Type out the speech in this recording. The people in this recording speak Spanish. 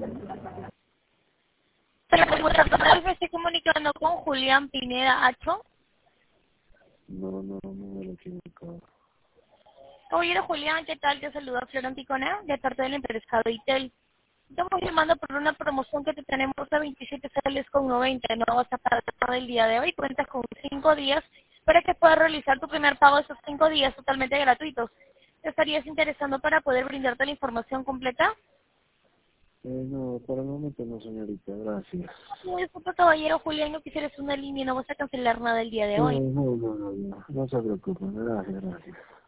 Me estoy comunicando con Julián Pineda Acho. No me lo he equivocado. Caballero Julián, ¿qué tal? Te saluda Flor Anticona, de parte de la empresa Vitel. Estamos llamando por una promoción que te tenemos a 27 soles con 90. No vas a pagar el día de hoy. Cuentas con 5 días para que puedas realizar tu primer pago de esos 5 días totalmente gratuitos. ¿Te estarías interesando para poder brindarte la información completa? No, por el momento no, señorita, gracias. No, disculpa, caballero Julián, no quisieras una línea, no vas a cancelar nada el día de hoy. No se preocupen, gracias.